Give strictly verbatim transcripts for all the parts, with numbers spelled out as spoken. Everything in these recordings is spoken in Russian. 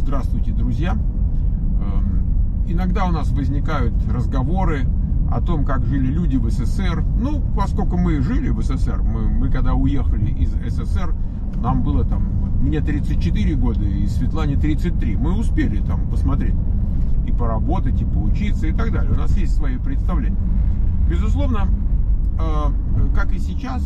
Здравствуйте, друзья! Иногда у нас возникают разговоры о том, как жили люди в СССР. Ну, поскольку мы жили в СССР, мы, мы когда уехали из СССР, нам было там, мне тридцать четыре года и Светлане тридцать три. Мы успели там посмотреть и поработать, и поучиться, и так далее. У нас есть свои представления. Безусловно, как и сейчас,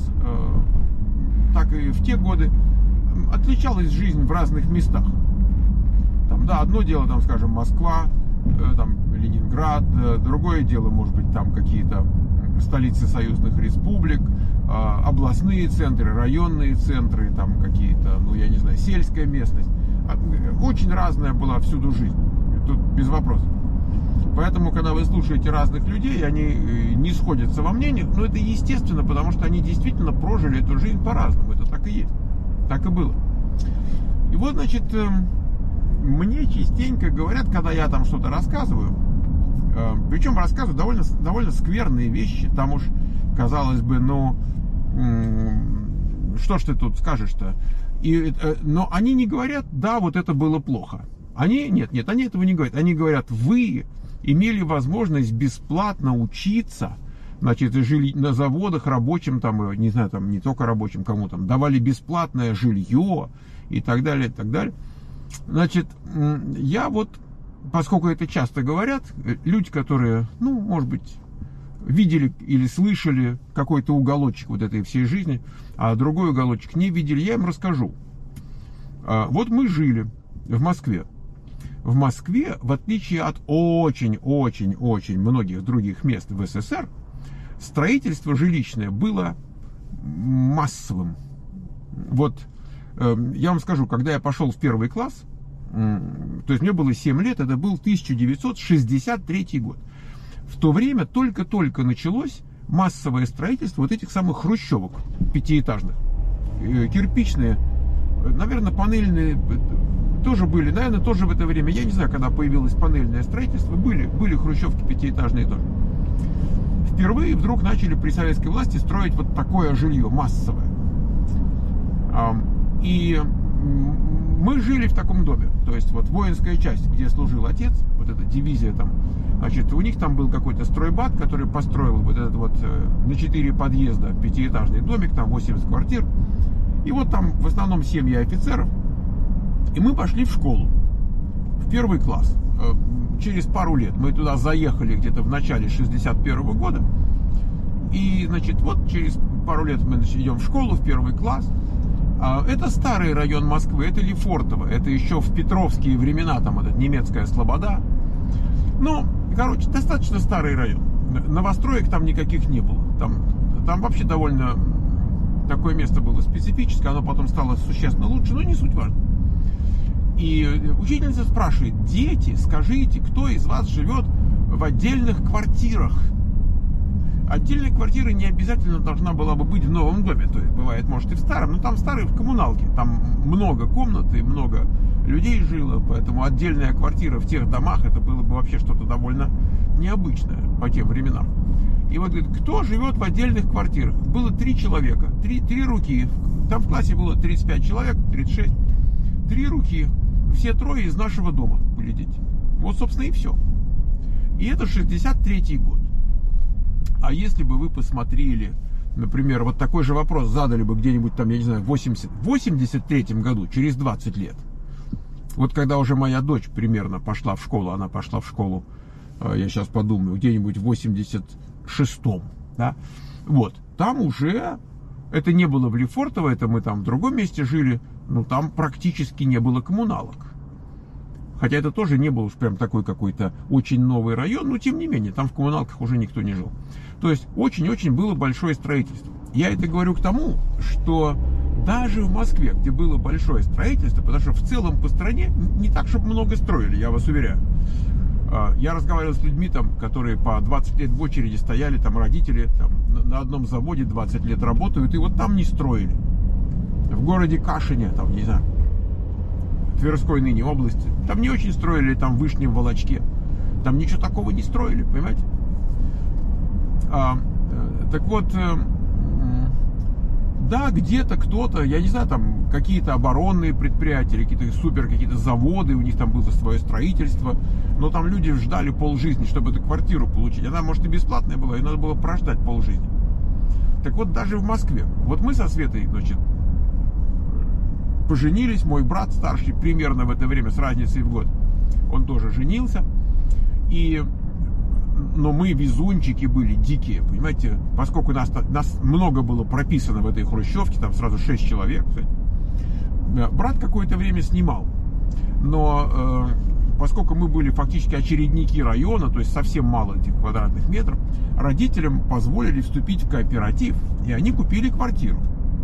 так и в те годы отличалась жизнь в разных местах. Там, да, одно дело, там, скажем, Москва, там, Ленинград, другое дело, может быть, там какие-то столицы союзных республик, областные центры, районные центры, там какие-то, ну, я не знаю, сельская местность. Очень разная была всюду жизнь, тут без вопросов. Поэтому, когда вы слушаете разных людей, они не сходятся во мнениях, но это естественно, потому что они действительно прожили эту жизнь по-разному, это так и есть, так и было. И вот, значит, мне частенько говорят, когда я там что-то рассказываю, причем рассказываю довольно, довольно скверные вещи, там уж, казалось бы, ну, что ж ты тут скажешь-то? И, но они не говорят, да, вот это было плохо. Они, нет, нет, они этого не говорят. Они говорят, вы имели возможность бесплатно учиться, значит, жили на заводах рабочим, там, не знаю, там, не только рабочим, кому там, давали бесплатное жилье и так далее, и так далее. Значит, я вот, поскольку это часто говорят, люди, которые, ну, может быть, видели или слышали какой-то уголочек вот этой всей жизни, а другой уголочек не видели, я им расскажу. Вот мы жили в Москве. В Москве, в отличие от очень-очень-очень многих других мест в СССР, строительство жилищное было массовым. Вот, я вам скажу, когда я пошел в первый класс, то есть мне было семь лет, это был тысяча девятьсот шестьдесят третий год. В то время только-только началось массовое строительство вот этих самых хрущевок пятиэтажных, кирпичные, наверное, панельные тоже были, наверное, тоже в это время, я не знаю, когда появилось панельное строительство, были, были хрущевки пятиэтажные тоже. Впервые вдруг начали при советской власти строить вот такое жилье массовое. И мы жили в таком доме, то есть вот воинская часть, где служил отец, вот эта дивизия там, значит, у них там был какой-то стройбат, который построил вот этот вот на четыре подъезда пятиэтажный домик, там восемьдесят квартир, и вот там в основном семьи офицеров, и мы пошли в школу, в первый класс. Через пару лет мы туда заехали где-то в начале шестьдесят первого года, и, значит, вот через пару лет мы идем в школу, в первый класс. Это старый район Москвы, это Лефортово, это еще в петровские времена, там это немецкая слобода. Ну, короче, достаточно старый район. Новостроек там никаких не было. Там, там вообще довольно такое место было специфическое, оно потом стало существенно лучше, но не суть важно. И учительница спрашивает: дети, скажите, кто из вас живет в отдельных квартирах? Отдельная квартира не обязательно должна была бы быть в новом доме. То есть бывает, может, и в старом, но там старые в коммуналке. Там много комнат и много людей жило, поэтому отдельная квартира в тех домах, это было бы вообще что-то довольно необычное по тем временам. И вот говорит, кто живет в отдельных квартирах? Было три человека, три, три руки. Там в классе было тридцать пять человек, тридцать шесть. Три руки. Все трое из нашего дома были дети. Вот, собственно, и все. И это шестьдесят третий год. А если бы вы посмотрели, например, вот такой же вопрос задали бы где-нибудь там, я не знаю, в восемьдесят третьем году, через двадцать лет. Вот когда уже моя дочь примерно пошла в школу, она пошла в школу, я сейчас подумаю, где-нибудь в восемьдесят шестом, да, вот, там уже, это не было в Лефортово, это мы там в другом месте жили, но там практически не было коммуналок. Хотя это тоже не был уж прям такой какой-то очень новый район, но тем не менее, там в коммуналках уже никто не жил. То есть очень-очень было большое строительство. Я это говорю к тому, что даже в Москве, где было большое строительство, потому что в целом по стране не так, чтобы много строили, я вас уверяю. Я разговаривал с людьми, там, которые по двадцать лет в очереди стояли, там родители там, на одном заводе двадцать лет работают, и вот там не строили. В городе Кашине, там, не знаю, Тверской ныне области, там не очень строили, там в Вышнем Волочке, там ничего такого не строили, понимаете? А, так вот, Да, где-то кто-то, я не знаю, там какие-то оборонные предприятия, какие-то супер какие-то заводы, у них там было свое строительство, но там люди ждали полжизни, чтобы эту квартиру получить. Она, может, и бесплатная была, и надо было прождать полжизни. Так вот, даже в Москве, вот мы со Светой, значит, поженились, мой брат старший примерно в это время с разницей в год, он тоже женился, и... Но мы везунчики были дикие, понимаете, поскольку нас, нас много было прописано в этой хрущевке, там сразу шесть человек. Брат какое-то время снимал, но э, поскольку мы были фактически очередники района, то есть совсем мало этих квадратных метров, родителям позволили вступить в кооператив, и они купили квартиру.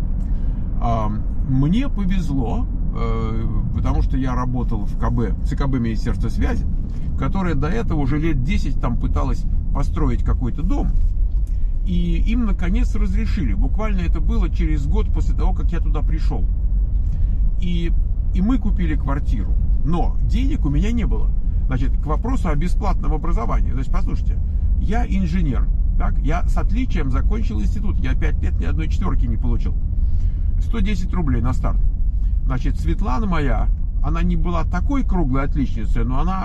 А, мне повезло, э, потому что я работал в КБ, ЦКБ Министерства связи, которая до этого уже лет десять там пыталась построить какой-то дом. И им наконец разрешили. Буквально это было через год после того, как я туда пришел. И, и мы купили квартиру. Но денег у меня не было. Значит, к вопросу о бесплатном образовании. Значит, послушайте, я инженер. Так? Я с отличием закончил институт. Я пять лет ни одной четверки не получил. сто десять рублей на старт. Значит, Светлана моя, она не была такой круглой отличницей, но она...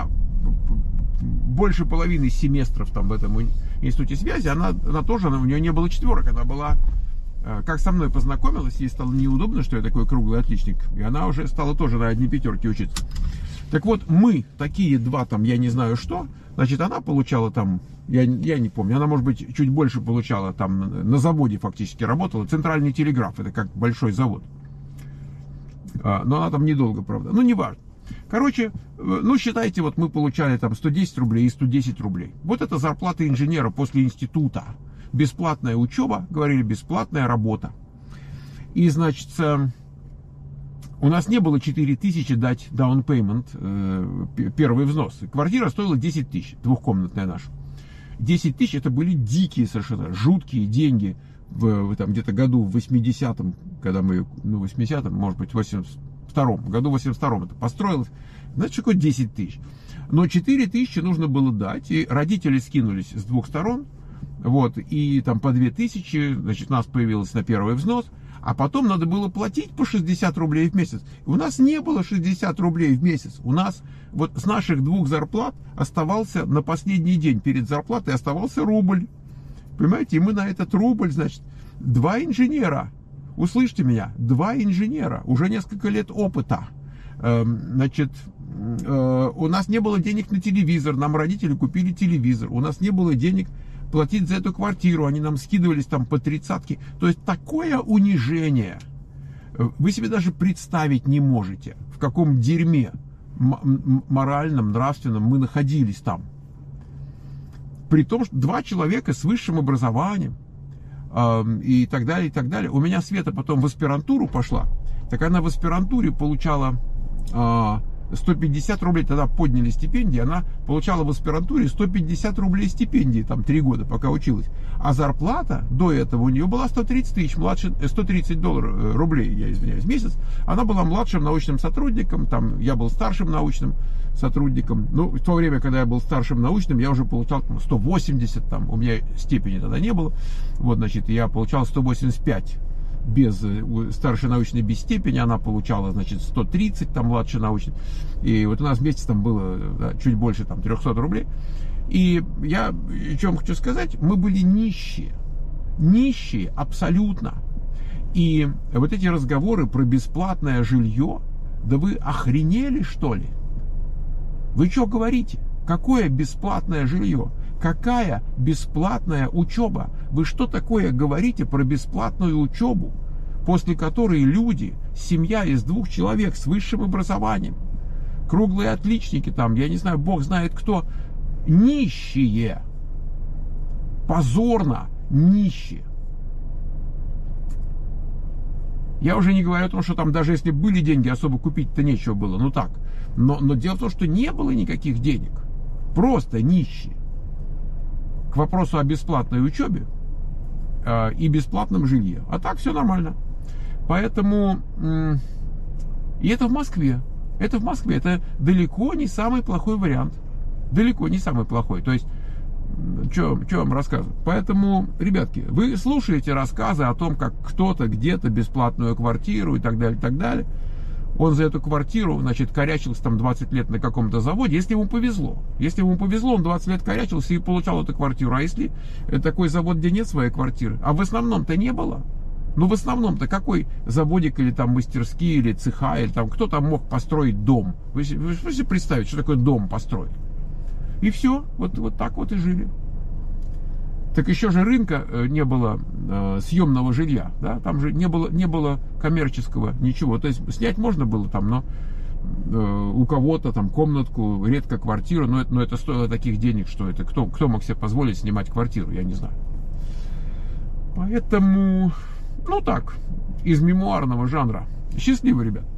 больше половины семестров там в этом институте связи, она, она тоже, она, у нее не было четверок, она была, как со мной познакомилась, ей стало неудобно, что я такой круглый отличник, и она уже стала тоже на одни пятерки учиться. Так вот, мы такие два там, я не знаю что, значит, она получала там, я, я не помню, она, может быть, чуть больше получала там, на заводе фактически работала, Центральный телеграф, это как большой завод, но она там недолго, правда, ну, неважно. Короче, ну, считайте, вот мы получали там сто десять рублей и сто десять рублей. Вот это зарплата инженера после института. Бесплатная учеба, говорили, бесплатная работа. И, значит, у нас не было четыре тысячи дать down payment, первый взнос. Квартира стоила десять тысяч, двухкомнатная наша. десять тысяч это были дикие совершенно, жуткие деньги. В, там где-то году в восьмидесятом, когда мы, ну, в восьмидесятом, может быть, в восемьдесят втором, году в восемьдесят втором это построилось, значит, какое десять тысяч. Но четыре тысячи нужно было дать, и родители скинулись с двух сторон, вот, и там по две тысячи, значит, у нас появилось на первый взнос, а потом надо было платить по шестьдесят рублей в месяц. У нас не было шестьдесят рублей в месяц, у нас вот с наших двух зарплат оставался на последний день перед зарплатой оставался рубль. Понимаете, и мы на этот рубль, значит, два инженера, услышьте меня, два инженера, уже несколько лет опыта, значит, у нас не было денег на телевизор, нам родители купили телевизор, у нас не было денег платить за эту квартиру, они нам скидывались там по тридцатке, то есть такое унижение, вы себе даже представить не можете, в каком дерьме моральном, нравственном мы находились там. При том, что два человека с высшим образованием э, и так далее, и так далее. У меня Света потом в аспирантуру пошла. Так она в аспирантуре получала э, сто пятьдесят рублей. Тогда подняли стипендии. Она получала в аспирантуре сто пятьдесят рублей стипендии. Там три года, пока училась. А зарплата до этого у нее была сто тридцать тысяч, младше, сто тридцать долларов, рублей, я извиняюсь, в месяц. Она была младшим научным сотрудником. Там, я был старшим научным сотрудником. Ну, в то время, когда я был старшим научным, я уже получал там, сто восемьдесят, там, у меня степени тогда не было. Вот, значит, я получал сто восемьдесят пять без старшей научной без степени, она получала, значит, сто тридцать, там, младшей научной. И вот у нас вместе там было, да, чуть больше, там, триста рублей. И я, о чем хочу сказать, мы были нищие. Нищие абсолютно. И вот эти разговоры про бесплатное жилье, да вы охренели, что ли? Вы что говорите? Какое бесплатное жилье? Какая бесплатная учеба? Вы что такое говорите про бесплатную учебу, после которой люди, семья из двух человек с высшим образованием, круглые отличники там, я не знаю, бог знает кто, нищие, позорно нищие. Я уже не говорю о том, что там даже если были деньги, особо купить-то нечего было, ну так. Но, но дело в том, что не было никаких денег. Просто нищие. К вопросу о бесплатной учебе э, и бесплатном жилье. А так все нормально. Поэтому... Э, и это в Москве. Это в Москве. Это далеко не самый плохой вариант. Далеко не самый плохой. То есть, что вам рассказывать? Поэтому, ребятки, вы слушаете рассказы о том, как кто-то где-то бесплатную квартиру и так далее, и так далее. Он за эту квартиру, значит, корячился там двадцать лет на каком-то заводе, если ему повезло. Если ему повезло, он двадцать лет корячился и получал эту квартиру. А если такой завод, где нет своей квартиры, а в основном-то не было, ну в основном-то какой заводик или там мастерские, или цеха, или там кто там мог построить дом? Вы, вы можете представить, что такое дом построить? И все, вот, вот так вот и жили. Так еще же рынка не было э, съемного жилья, да? Там же не было, не было коммерческого ничего. То есть снять можно было там, но э, у кого-то там комнатку, редко квартиру, но это, но это стоило таких денег, что это кто, кто мог себе позволить снимать квартиру, я не знаю. Поэтому, ну так, из мемуарного жанра. Счастливо, ребят.